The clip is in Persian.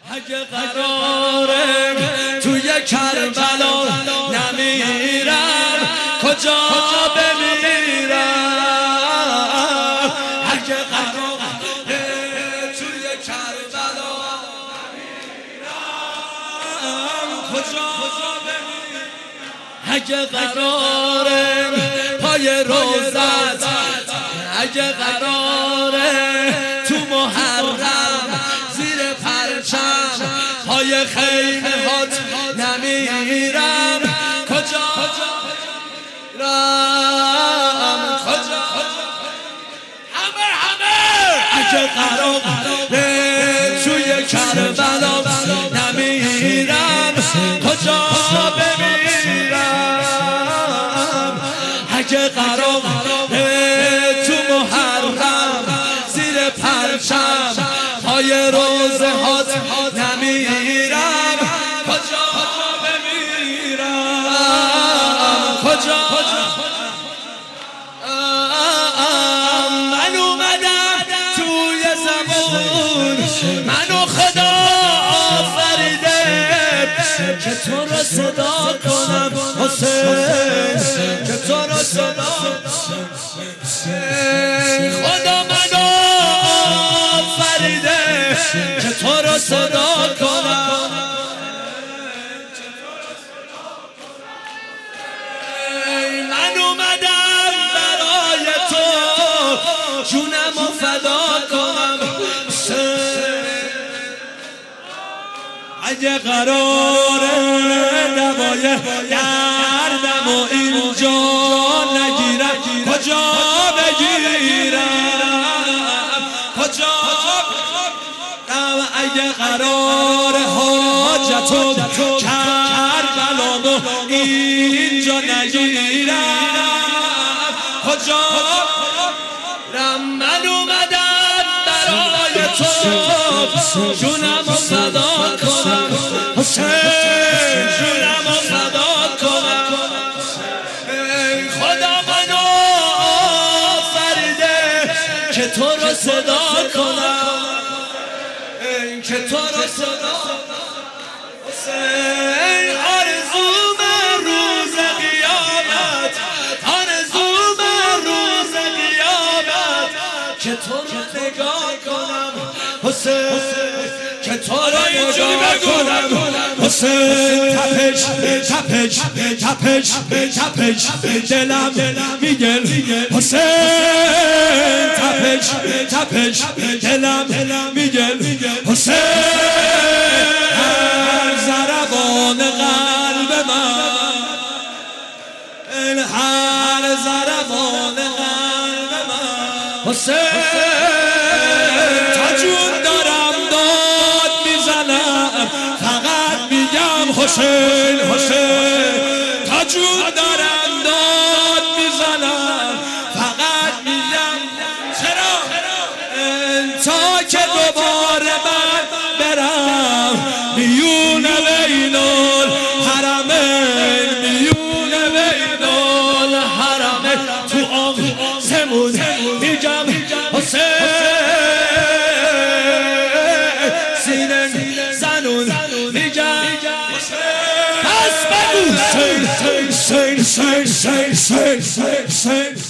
اگه قراره توی کربلا نمیرم کجا بمیرم؟ اگه قراره توی کربلا نمیرم کجا بمیرم؟ اگه قراره پای روزت، اگه قراره تو محرم زیر پرچم پای خیمه هات نمیرم کجا رم کجا همه اگه قراره توی کربلا نمیرم کجا بمیرم؟ اگه قراره تو محرم زیر پرچم پای روزه هات نمیرم کجا بمیرم؟ کجا من اومدم توی زمان منو خدا آفریده که تو رو صدا کنم حسین، که تو رو صدا خدا منو آفریده که تو رو صدا کنم. من اومدم برای تو جونم رو فدا کنم. اگه قراره دوای دردم و اینجا نگیرم کجا بگیرم؟ کجا اگه قراره حاجتم کربلامو اینجا نگیرم کجا رم؟ من اومدم برای تو جونم رو فدا کنم حسین، جونم رو فدا کنم. خدا منو آفریده که تو رو صدا کنم، که تو رو صدا حسین. آرزوم روز قیامت، آرزوم روز قیامت که تو رو نگاه کنم حسین، که تو رو اینجوری بگونم حسین. تپش تپش تپش تپش دلم میگه حسین، تپش تپش دلم میگه حسین. هر ضربان قلب من، هر ضربان قلب من حسین. تا جون دارم داد میزنم فقط میگم حسین حسین. تا جون دارم داد میزنم فقط میگم چرا؟ تا که دوباره من برم میون بین الحرمین، میون بین الحرمین تو آسمون میگم حسین. سینه زنون میگم پس بگو حسین حسین حسین حسین حسین